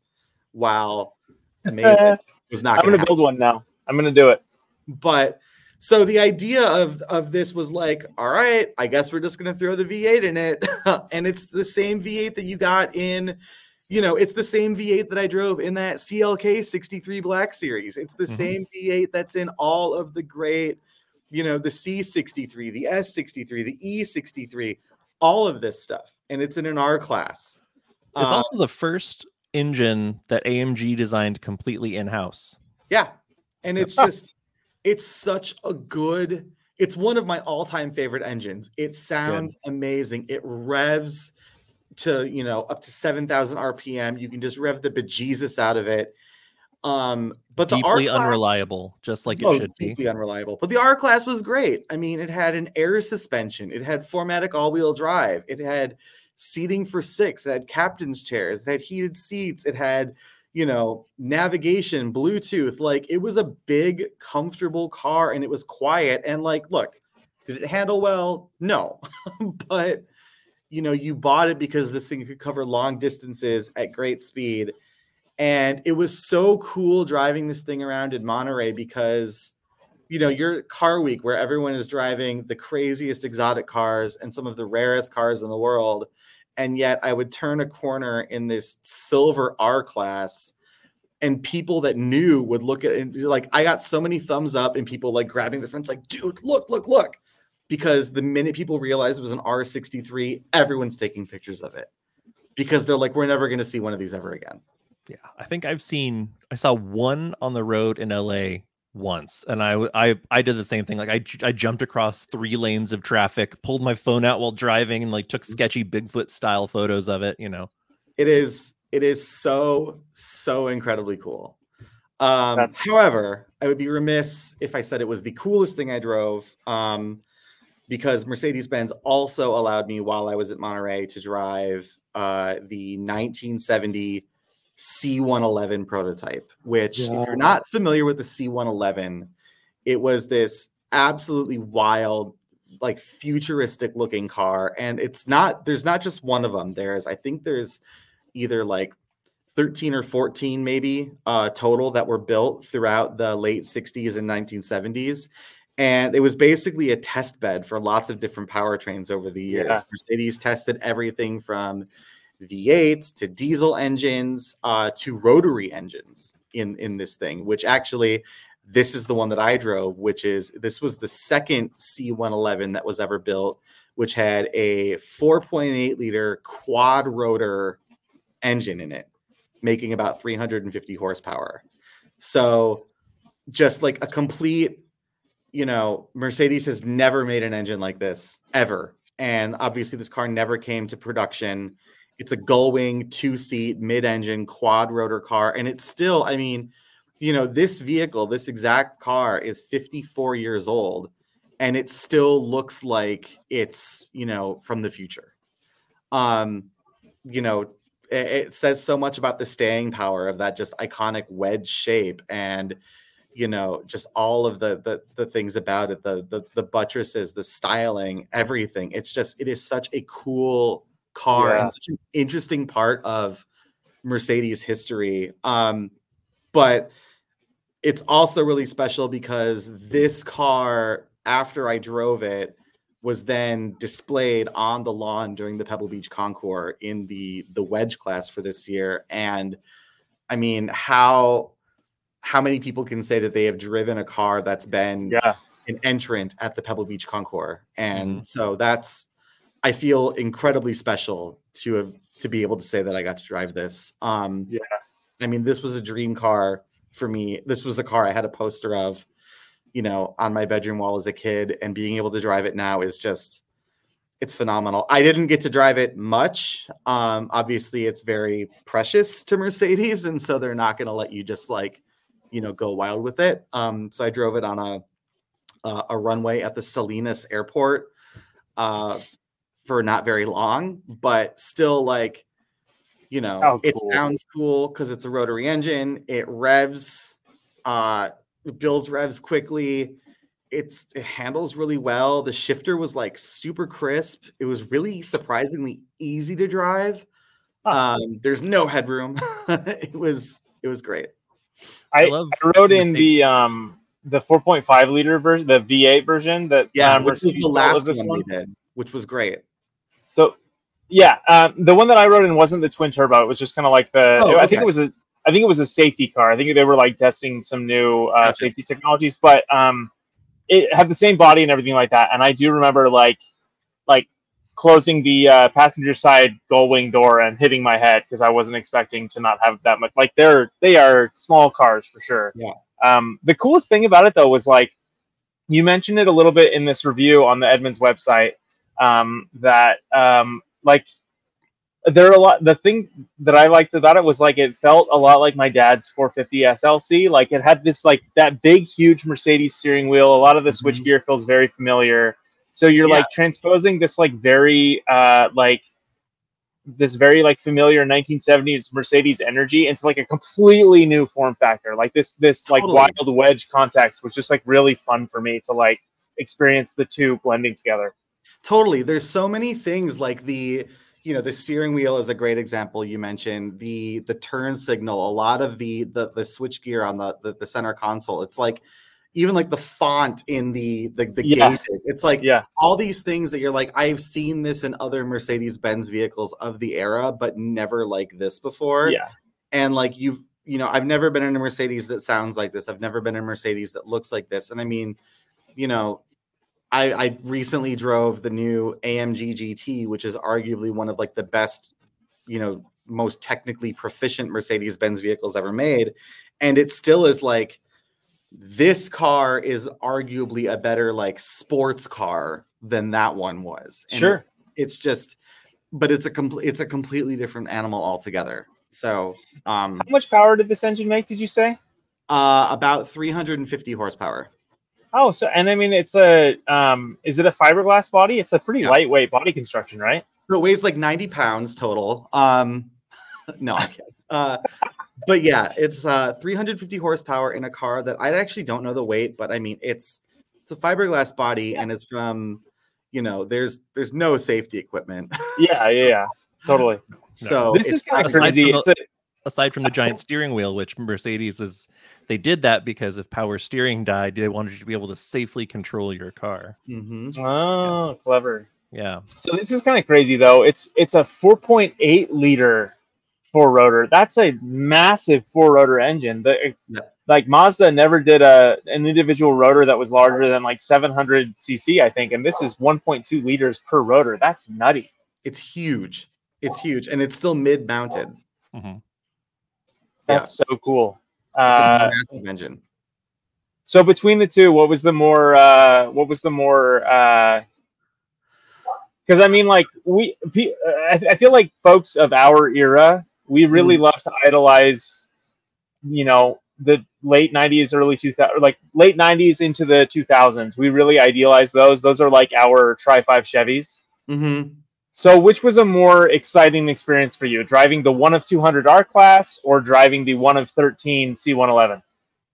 while amazing, was not I'm going to build one now. I'm going to do it. But so the idea of, of this was like, all right, I guess we're just going to throw the V eight in it. And it's the same V eight that you got in, you know, it's the same V eight that I drove in that C L K sixty-three Black Series. It's the mm-hmm. same V eight that's in all of the great, you know, the C sixty-three, the S sixty-three, the E sixty-three, all of this stuff. And it's in an R class. It's um, also the first engine that A M G designed completely in-house. Yeah. And it's just, it's such a good, it's one of my all-time favorite engines. It sounds amazing. It revs to, you know, up to seven thousand R P M. You can just rev the bejesus out of it. Um, but the deeply R class, unreliable, just like it oh, should be. Deeply unreliable. But the R class was great. I mean, it had an air suspension. It had four matic all-wheel drive. It had seating for six. It had captain's chairs. It had heated seats. It had, you know, navigation, Bluetooth. Like, it was a big, comfortable car, and it was quiet. And like, look, did it handle well? No. But, you know, you bought it because this thing could cover long distances at great speed. And it was so cool driving this thing around in Monterey because, you know, you're Car Week where everyone is driving the craziest exotic cars and some of the rarest cars in the world. And yet I would turn a corner in this silver R class and people that knew would look at it. Like, I got so many thumbs up and people like grabbing the fronts like, dude, look, look, look. Because the minute people realized it was an R sixty-three, everyone's taking pictures of it because they're like, we're never going to see one of these ever again. Yeah, I think I've seen, I saw one on the road in L A once, and I, I, I did the same thing. Like I, I jumped across three lanes of traffic, pulled my phone out while driving, and like took sketchy Bigfoot style photos of it. You know, it is, it is so, so incredibly cool. Um, however, I would be remiss if I said it was the coolest thing I drove, um, because Mercedes-Benz also allowed me while I was at Monterey to drive uh, the nineteen seventy C one eleven prototype, which yeah. if you're not familiar with the C one eleven, it was this absolutely wild, like futuristic looking car. And it's not, there's not just one of them. There's, I think there's either like thirteen or fourteen maybe uh, total that were built throughout the late sixties and nineteen seventies. And it was basically a test bed for lots of different powertrains over the years. Yeah. Mercedes tested everything from V eights to diesel engines uh, to rotary engines in, in this thing, which actually, this is the one that I drove, which is, this was the second C one eleven that was ever built, which had a four point eight liter quad rotor engine in it, making about three hundred fifty horsepower. So just like a complete, you know, Mercedes has never made an engine like this ever. And obviously this car never came to production. It's a gull-wing, two-seat, mid-engine, quad-rotor car. And it's still, I mean, you know, this vehicle, this exact car is fifty-four years old, and it still looks like it's, you know, from the future. Um, you know, it, it says so much about the staying power of that just iconic wedge shape, and you know, just all of the the the things about it, the the the buttresses, the styling, everything. It's just it is such a cool car Yeah. and such an interesting part of Mercedes history. Um, but it's also really special because this car, after I drove it, was then displayed on the lawn during the Pebble Beach Concours in the the wedge class for this year. And I mean, how how many people can say that they have driven a car that's been Yeah. an entrant at the Pebble Beach Concours? And Mhm. so that's, I feel incredibly special to have to be able to say that I got to drive this. Um, Yeah. I mean, this was a dream car for me. This was a car I had a poster of, you know, on my bedroom wall as a kid, and being able to drive it now is just, it's phenomenal. I didn't get to drive it much. Um, obviously, it's very precious to Mercedes, and so they're not going to let you just like, you know, go wild with it. Um, so I drove it on a uh, a runway at the Salinas Airport uh, for not very long, but still, like, you know, Oh, it cool. sounds cool because it's a rotary engine. It revs, uh, it builds revs quickly. It's it handles really well. The shifter was like super crisp. It was really surprisingly easy to drive. Huh. Um, there's no headroom. it was it was great. I I, love I rode in Mercedes- the um the four point five liter version, the V eight version that Yeah, uh, which was Mercedes the built of last this one, one. they did, which was great. So, yeah, um, the one that I rode in wasn't the twin turbo. It was just kind of like the. Oh, I okay. think it was a. I think it was a safety car. I think they were like testing some new uh, Gotcha. safety technologies, but um, it had the same body and everything like that. And I do remember like, like closing the uh, passenger side gull wing door and hitting my head because I wasn't expecting to not have that much. Like they're they are small cars for sure. Yeah. Um, the coolest thing about it though was like, you mentioned it a little bit in this review on the Edmunds website. Um, that um, like there are a lot. The thing that I liked about it was like it felt a lot like my dad's four fifty S L C. Like it had this like that big, huge Mercedes steering wheel. A lot of the Mhm. switchgear feels very familiar. So you're Yeah. like transposing this like very uh, like this very like familiar nineteen seventies Mercedes energy into like a completely new form factor. Like this this like Totally. wild wedge context was just like really fun for me to like experience the two blending together. Totally. There's so many things like the, you know, the steering wheel is a great example. You mentioned the the turn signal, a lot of the the the switch gear on the, the the center console. It's like even like the font in the the, the Yeah. gauges. It's like Yeah. all these things that you're like, I've seen this in other Mercedes-Benz vehicles of the era, but never like this before. Yeah. And like you've, you know, I've never been in a Mercedes that sounds like this. I've never been in a Mercedes that looks like this. And I mean, you know, I, I recently drove the new A M G G T, which is arguably one of like the best, you know, most technically proficient Mercedes-Benz vehicles ever made. And it still is like, this car is arguably a better like sports car than that one was. And Sure. It's, it's just, but it's a complete, it's a completely different animal altogether. So, um, How much power did this engine make, did you say? uh, about three hundred fifty horsepower. Oh, so and I mean it's a um is it a fiberglass body? It's a pretty Yeah. lightweight body construction, right? So it weighs like ninety pounds total. Um, no, I'm kidding. Uh, but yeah, it's uh, three hundred fifty horsepower in a car that I actually don't know the weight, but I mean, it's it's a fiberglass body and it's from, you know, there's there's no safety equipment. Yeah, yeah, yeah. Totally. So This is it's kind of Aside crazy. from It's a aside from the giant steering wheel, which Mercedes is, they did that because if power steering died, they wanted you to be able to safely control your car. Mhm. oh, clever. Yeah. So this is kind of crazy though. It's it's a four point eight liter four rotor. That's a massive four rotor engine. The, Yeah. Like Mazda never did a an individual rotor that was larger than like seven hundred c c, I think, and this is one point two liters per rotor. That's nutty. It's huge. It's huge, and it's still mid-mounted. hmm That's so cool. It's Uh, a massive engine. so between the two, what was the more uh, what was the more because I mean like we pe- I, I feel like folks of our era, we really Mm-hmm. love to idolize, you know, the late nineties, early two thousand, like late nineties into the two thousands. We really idealize those. Those are like our Tri five Chevys. Mm-hmm. So, which was a more exciting experience for you, driving the one of two hundred R class or driving the one of thirteen C one eleven?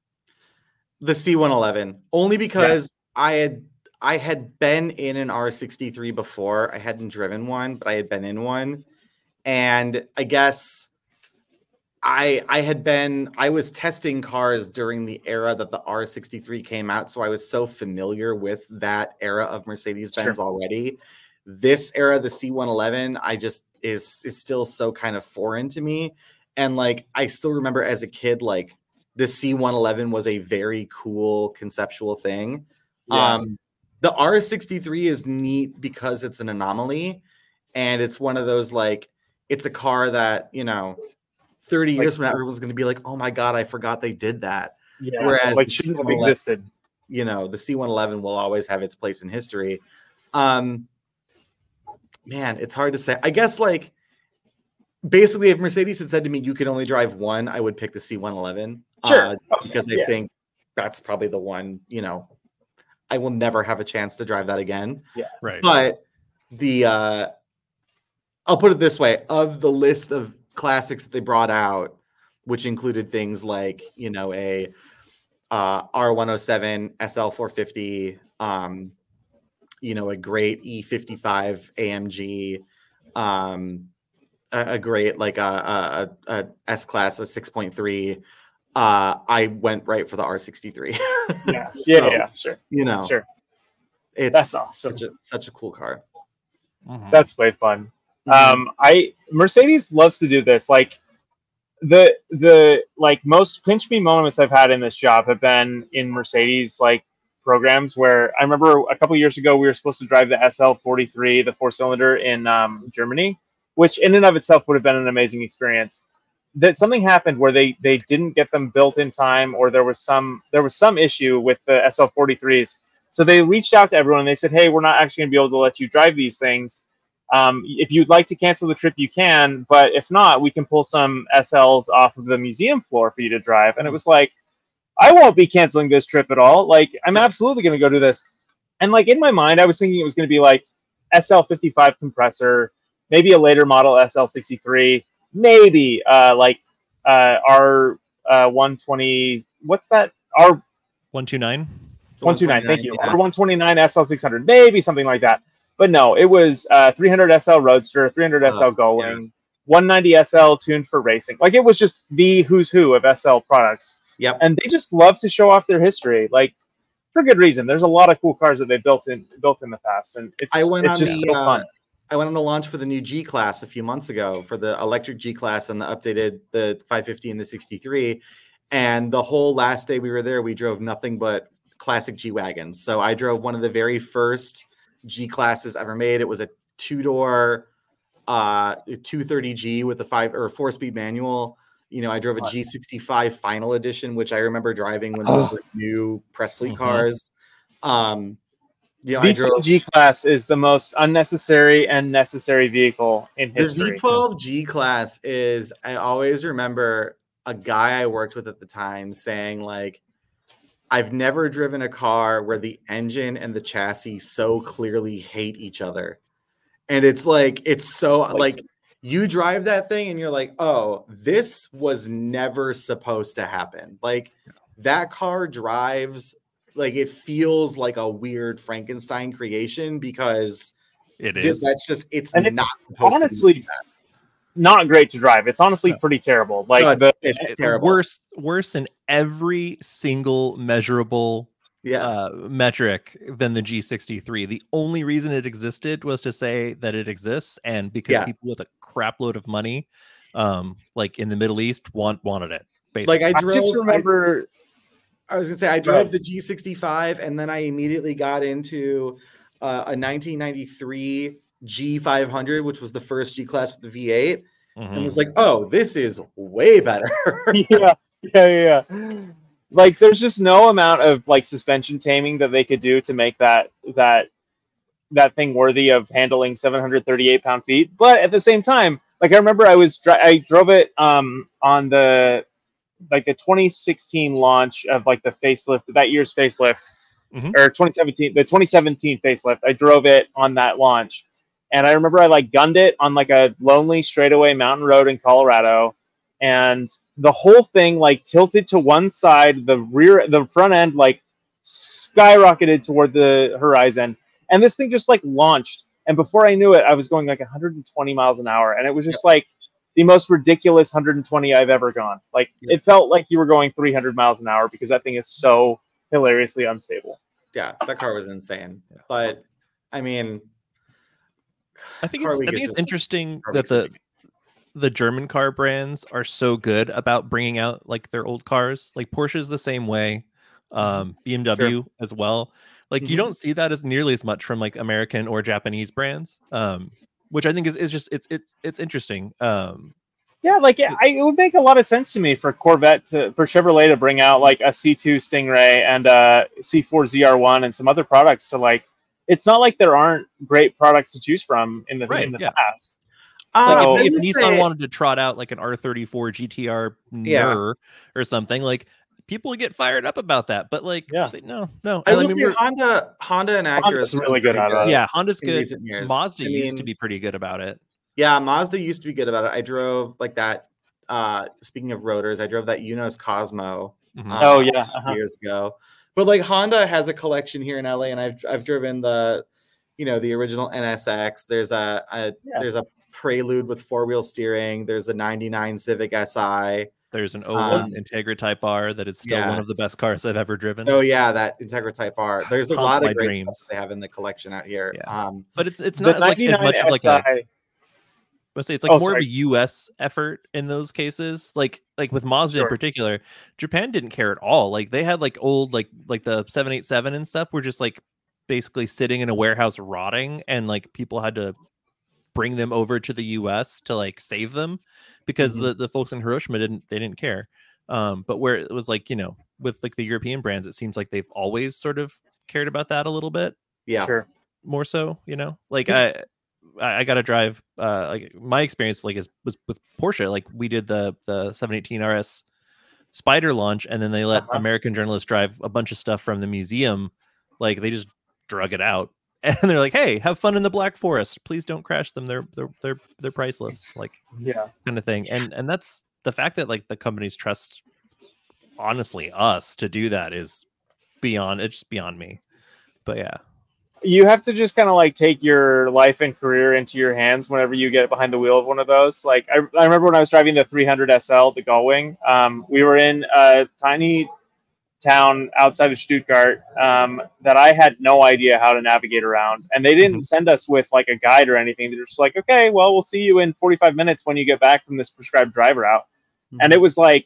The C one eleven, only because yeah. I had I had been in an R sixty-three before. I hadn't driven one, but I had been in one, and I guess I I had been I was testing cars during the era that the R sixty-three came out, so I was so familiar with that era of Mercedes-Benz sure. already. This era, the C one eleven, I just is is still so kind of foreign to me. And like I still remember as a kid, like the C one eleven was a very cool conceptual thing. Yeah. Um, the R sixty-three is neat because it's an anomaly, and it's one of those like it's a car that, you know, thirty like, years from now, everyone's going to be like, "Oh my god, I forgot they did that." Yeah, whereas like shouldn't have existed. You know, the C one eleven will always have its place in history. Um. Man, it's hard to say. I guess like basically if Mercedes had said to me, you can only drive one, I would pick the C one eleven. Sure. Uh, because I yeah. think that's probably the one, you know, I will never have a chance to drive that again. Yeah. Right. But the, uh, I'll put it this way, of the list of classics that they brought out, which included things like, you know, a uh, R one oh seven, S L four fifty, um, you know, a great E fifty-five A M G, um, a, a great like a, a, a S class, a six point three. Uh, I went right for the R sixty-three. Yeah, so, yeah, yeah, sure. You know, sure. It's That's awesome. Such a, such a cool car. Mm-hmm. That's way fun. Mm-hmm. Um, I Mercedes loves to do this. Like the the like most pinch me moments I've had in this job have been in Mercedes like programs where I remember a couple years ago we were supposed to drive the S L forty-three, the four cylinder in um, Germany, which in and of itself would have been an amazing experience. That something happened where they they didn't get them built in time, or there was some there was some issue with the S L forty-threes. So they reached out to everyone and they said, "Hey, we're not actually going to be able to let you drive these things. Um, if you'd like to cancel the trip, you can. But if not, we can pull some S Ls off of the museum floor for you to drive." And it was like, I won't be canceling this trip at all. Like, I'm absolutely going to go do this. And like in my mind, I was thinking it was going to be like S L fifty-five compressor, maybe a later model S L sixty-three, maybe uh, like uh, R one twenty. What's that? R one twenty-nine. one twenty-nine. Thank you. Yeah. R one twenty-nine S L six hundred, maybe something like that. But no, it was uh, three hundred S L Roadster, three hundred S L oh, Gullwing, yeah. one ninety S L tuned for racing. Like it was just the who's who of S L products. Yep. And they just love to show off their history, like for good reason. There's a lot of cool cars that they built in built in the past, and it's I went it's on just the, so uh, fun. I went on the launch for the new G class a few months ago for the electric G class and the updated the five fifty and the sixty-three. And the whole last day we were there, we drove nothing but classic G wagons. So I drove one of the very first G classes ever made. It was a two door, uh, two thirty G with a five or four speed manual. You know, I drove a G sixty-five Final Edition, which I remember driving when those were new press fleet mm-hmm. cars. Um, you know, V twelve I drove G class is the most unnecessary and necessary vehicle in history. The V twelve G class is. I always remember a guy I worked with at the time saying, like, "I've never driven a car where the engine and the chassis so clearly hate each other," and it's like it's so like. You drive that thing and you're like, oh, this was never supposed to happen. Like that car drives like it feels like a weird Frankenstein creation because it is. That's just it's and it's not honestly not great to drive. It's honestly no. pretty terrible. Like no, the it's, it's terrible. Worse, worse in every single measurable yeah. uh, metric than the G sixty-three. The only reason it existed was to say that it exists, and because yeah. people with a crap load of money, um, like in the Middle East, want wanted it. Basically. Like I drove. I just remember. I, I was gonna say I drove right. the G sixty-five, and then I immediately got into uh, a nineteen ninety-three G five hundred, which was the first G class with the V eight, mm-hmm. and was like, "Oh, this is way better." yeah, yeah, yeah. Like, there's just no amount of like suspension taming that they could do to make that that that thing worthy of handling seven hundred thirty-eight pound feet. But at the same time, like I remember, I was I drove it um, on the like the twenty sixteen launch of like the facelift that year's facelift, mm-hmm. or twenty seventeen the twenty seventeen facelift. I drove it on that launch, And I remember I like gunned it on like a lonely straightaway mountain road in Colorado, and the whole thing like tilted to one side, the rear, the front end like skyrocketed toward the horizon, and this thing just like launched. And before I knew it, I was going like one hundred twenty miles an hour, and it was just like the most ridiculous one hundred twenty I've ever gone. Like it felt like you were going three hundred miles an hour because that thing is so hilariously unstable. Yeah, that car was insane. But I mean, I think it's I think it's interesting that the the German car brands are so good about bringing out like their old cars. Like Porsche's the same way, um, B M W sure. as well. Like mm-hmm. you don't see that as nearly as much from like American or Japanese brands, um, which I think is, is just it's it's it's interesting. Um, yeah, like it, I, it would make a lot of sense to me for Corvette to, for Chevrolet to bring out like a C two Stingray and a C four Z R one and some other products to like. It's not like there aren't great products to choose from in the right, in the yeah. past. So like if, if Nissan say, wanted to trot out like an R thirty-four G T R yeah. or something, like people would get fired up about that. But like, yeah. they, no, no. I, I will say Honda, Honda and Acura Honda's really good at it. Yeah, Honda's good. Mazda I mean, used to be pretty good about it. Yeah, Mazda used to be good about it. I drove like that. Uh, speaking of rotors, I drove that Unos Cosmo. Mm-hmm. Uh, oh yeah, uh-huh. years ago. But like Honda has a collection here in L A, and I've I've driven the, you know, the original N S X. There's a, a yeah. there's a Prelude with four wheel steering. There's a ninety-nine Civic S I. There's an oh one um, Integra Type R that is still yeah. one of the best cars I've ever driven. Oh yeah, that Integra Type R. There's a Haunts lot of great dreams. Stuff they have in the collection out here. Yeah. Um, but it's it's not as, like, as much of like a. I say it's like oh, more sorry. of a U S effort in those cases. Like like with Mazda sure. in particular, Japan didn't care at all. Like they had like old like like the seven eighty-seven and stuff were just like basically sitting in a warehouse rotting, and like people had to bring them over to the U S to like save them because mm-hmm. the, the folks in Hiroshima didn't they didn't care. Um, but where it was like, you know, with like the European brands, it seems like they've always sort of cared about that a little bit. Yeah, sure. More so, you know, like I. I got to drive. Uh, like my experience, like is was with Porsche. Like we did the the seven eighteen R S Spider launch, and then they let uh-huh. American journalists drive a bunch of stuff from the museum. Like they just drug it out, and they're like, "Hey, have fun in the Black Forest. Please don't crash them. They're they're they're they're priceless." Like yeah, kind of thing. And and that's the fact that like the companies trust, honestly, us to do that is beyond. It's just beyond me. But yeah. You have to just kind of like take your life and career into your hands whenever you get behind the wheel of one of those. Like I, I remember when I was driving the three hundred S L, the Gullwing, um, we were in a tiny town outside of Stuttgart um, that I had no idea how to navigate around. And they didn't mm-hmm. send us with like a guide or anything. They're just like, okay, well, we'll see you in forty-five minutes when you get back from this prescribed drive route. Mm-hmm. And it was like,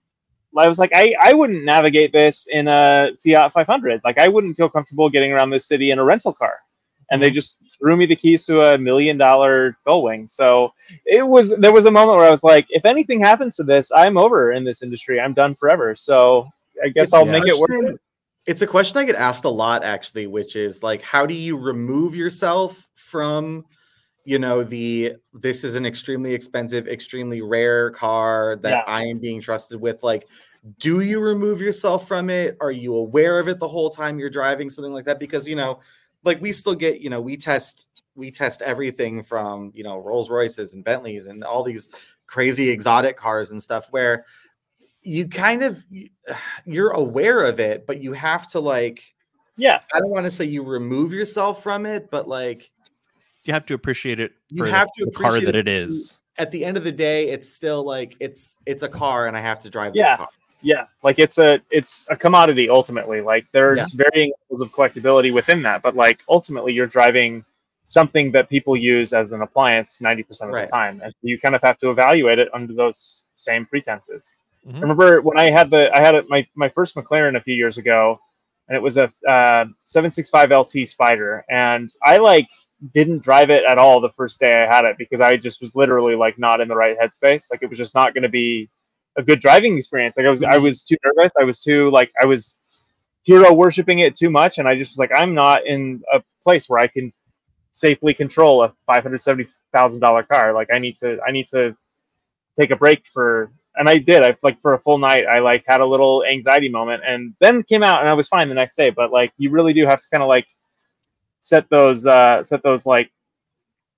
I was like, I, I wouldn't navigate this in a Fiat five hundred. Like, I wouldn't feel comfortable getting around this city in a rental car. And they just threw me the keys to a million dollar Gullwing. So it was, there was a moment where I was like, if anything happens to this, I'm over in this industry. I'm done forever. So I guess it's I'll make it work. It's a question I get asked a lot, actually, which is like, how do you remove yourself from, you know, the, this is an extremely expensive, extremely rare car that yeah. I am being trusted with. Like, do you remove yourself from it? Are you aware of it the whole time you're driving, something like that? Because, you know, like we still get, you know, we test, we test everything from, you know, Rolls Royces and Bentleys and all these crazy exotic cars and stuff where you kind of, you're aware of it, but you have to like, yeah, I don't want to say you remove yourself from it, but like, you have to appreciate it for you have the, to the car that it. it is. At the end of the day, it's still like it's it's a car, and I have to drive yeah. this car. Yeah, like it's a it's a commodity ultimately. Like there's yeah. varying levels of collectability within that, but like ultimately you're driving something that people use as an appliance ninety percent of right. the time, and you kind of have to evaluate it under those same pretenses. Mm-hmm. I remember when I had the I had a, my my first McLaren a few years ago, and it was a uh, seven sixty-five L T Spider, and I like didn't drive it at all the first day I had it because I just was literally like not in the right headspace. Like it was just not going to be a good driving experience. Like I was, I was too nervous. I was too like, I was hero worshiping it too much. And I just was like, I'm not in a place where I can safely control a five hundred seventy thousand dollars car. Like I need to, I need to take a break for, and I did, I like for a full night, I like had a little anxiety moment and then came out and I was fine the next day. But like, you really do have to kind of like set those, uh, set those like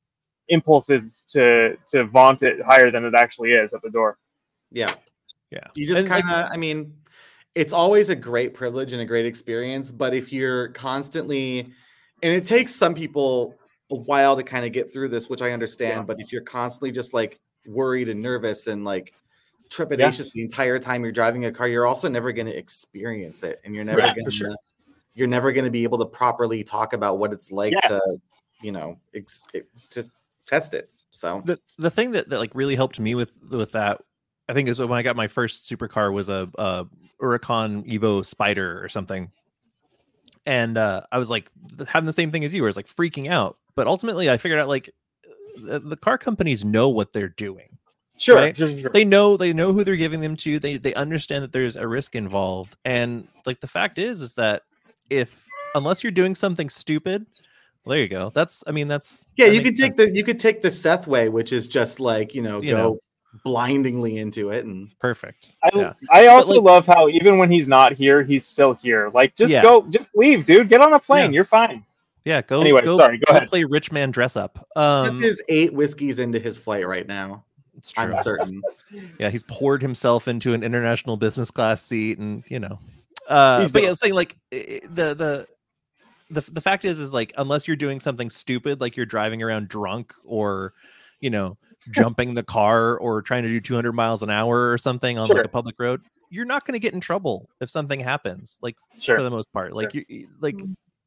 impulse is to to vaunt it higher than it actually is at the door. Yeah. Yeah. You just And, kind like, of, I mean, it's always a great privilege and a great experience, but if you're constantly, and it takes some people a while to kind of get through this, which I understand, Yeah. but if you're constantly just like worried and nervous and like trepidatious Yeah. the entire time you're driving a car, you're also never going to experience it, and you're never Yeah, going for to sure. you're never going to be able to properly talk about what it's like Yeah. to, you know, ex- it, to test it. So the the thing that, that like really helped me with with that, I think, is when I got my first supercar was a, a Huracan Evo Spider or something, and uh, I was like having the same thing as you, where it's like freaking out. But ultimately, I figured out like the, the car companies know what they're doing. Sure, Right? sure, sure. They know they know who they're giving them to. They they understand that there's a risk involved, and like the fact is is that if unless you're doing something stupid, well, there you go. That's I mean that's yeah, that you makes could take sense. the you could take the Seth way, which is just like, you know, You go know. blindingly into it. And Perfect. I Yeah. I also like- love how even when he's not here, he's still here. Like, just Yeah. go, just leave, dude. Get on a plane. Yeah. You're fine. Yeah, go. Anyway, go, sorry, go ahead. play rich man dress up. Seth Um, is eight whiskeys into his flight right now. it's true. I'm certain. Yeah, he's poured himself into an international business class seat, and you know, uh, He's but yeah, dope. saying like i- the the the the fact is is like unless you're doing something stupid, like you're driving around drunk or, you know, jumping the car or trying to do two hundred miles an hour or something on Sure. like a public road, you're not going to get in trouble if something happens. Like Sure. for the most part, like you you- like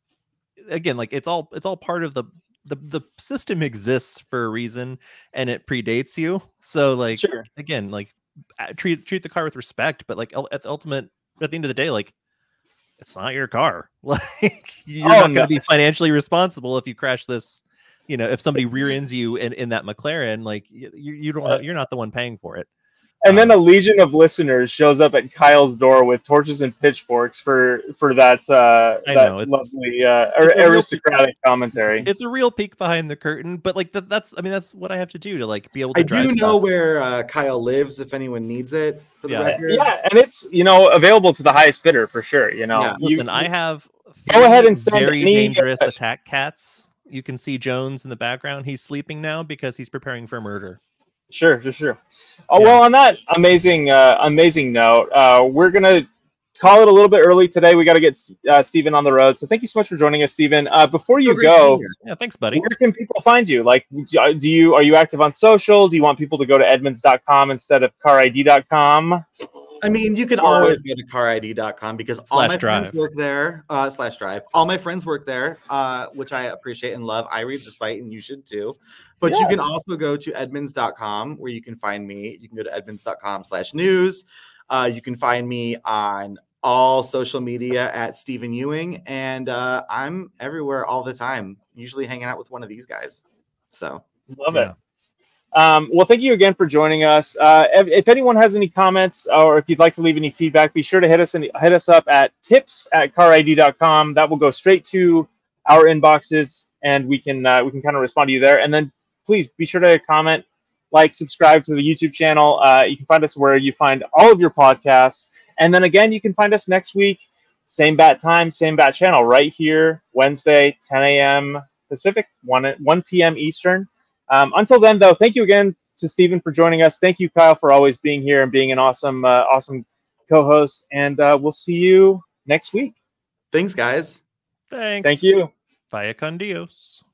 again, like it's all it's all part of the the the system exists for a reason, and it predates you. So like Sure. again, like uh, treat treat the car with respect, but like ul- at the ultimate at the end of the day, like it's not your car. Like you're Oh, not going to no. be financially responsible if you crash this. You know, if somebody rear ends you in, in that McLaren, like you you don't have, you're not the one paying for it. And then Um, a legion of listeners shows up at Kyle's door with torches and pitchforks for for that uh, I that know, it's- lovely uh, it's a real- aristocratic commentary. It's a real peek behind the curtain, but like that, that's I mean that's what I have to do to like be able to I drive do know stuff. where uh, Kyle lives if anyone needs it, for the Yeah. record. Yeah, and it's, you know, available to the highest bidder for sure. You know, Yeah. You- Listen, I have Go ahead three and send very any- dangerous attack cats. You can see Jones in the background. He's sleeping now because he's preparing for murder. Sure, sure, sure. Oh, Yeah. well, on that amazing, uh, amazing note, uh, we're gonna call it a little bit early today. We got to get uh, Stephen on the road. So thank you so much for joining us, Stephen. Uh, before you So great to go, be here. Yeah, thanks, buddy. where can people find you? Like, do you are you active on social? Do you want people to go to edmonds dot com instead of car I D dot com? I mean, you can Or- always go to car I D dot com because all Slash my drive. friends work there. Uh, slash drive. All my friends work there, uh, which I appreciate and love. I read the site, and you should too. But you Yeah. can also go to edmonds dot com where you can find me. You can go to edmonds dot com slash news. Uh, you can find me on all social media at Stephen Ewing, and uh, I'm everywhere all the time. Usually hanging out with one of these guys. So Love Yeah. it. Um, well, thank you again for joining us. Uh, if, if anyone has any comments or if you'd like to leave any feedback, be sure to hit us and hit us up at tips at car I D dot com. That will go straight to our inboxes, and we can uh, we can kind of respond to you there. And then please be sure to comment, like, subscribe to the YouTube channel. Uh, you can find us where you find all of your podcasts. And then again, you can find us next week, same bat time, same bat channel, right here, Wednesday, ten a.m. Pacific, one p.m. Eastern. Um, until then, though, thank you again to Stephen for joining us. Thank you, Kyle, for always being here and being an awesome, uh, awesome co-host. And uh, we'll see you next week. thanks, guys. Thanks. Thank you. Vaya con Dios.